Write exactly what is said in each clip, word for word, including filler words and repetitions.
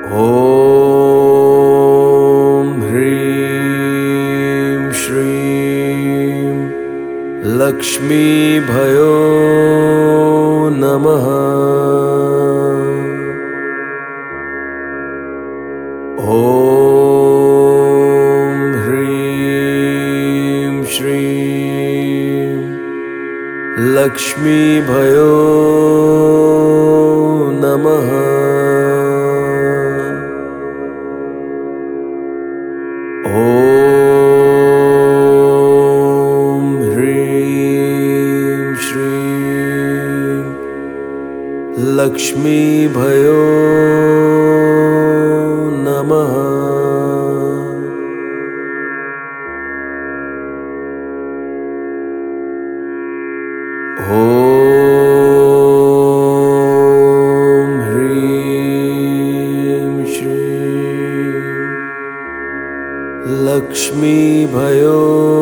ॐ ह्रीं श्रीं लक्ष्मीभयो नमः। ॐ ह्रीं श्रीं लक्ष्मीभयो नमः। ॐ ह्रीं श्रीं लक्ष्मीभयो नमः। ॐ ह्रीं श्रीं लक्ष्मीभयो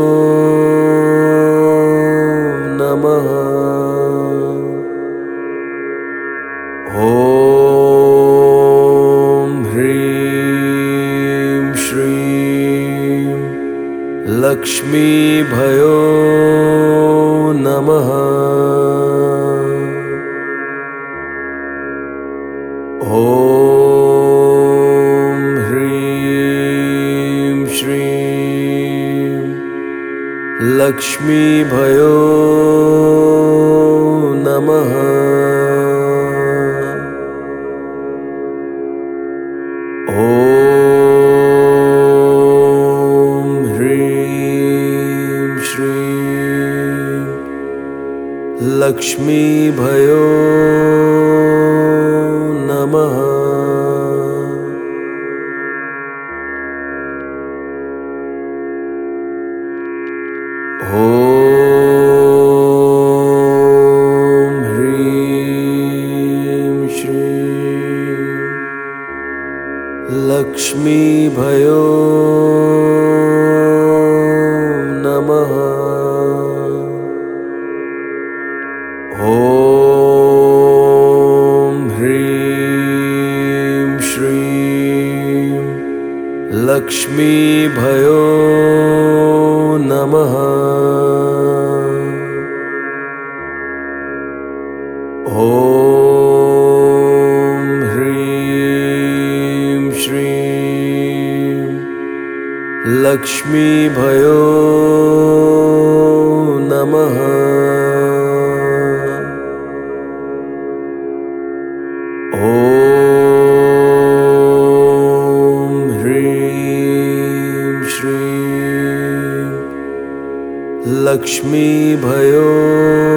नमः। ॐ ह्रीं श्रीं लक्ष्मीभयो नमः। ॐ ह्रीं श्रीं लक्ष्मीभयो नमः। ॐ ह्रीं श्रीं लक्ष्मीभयो नमः। ॐ ह्रीं श्रीं लक्ष्मीभयो नमः। ॐ ह्रीं श्रीं लक्ष्मीभयो नमः। ॐ ह्रीं श्रीं लक्ष्मीभयो नमः। ॐ ह्रीं श्रीं लक्ष्मीभयो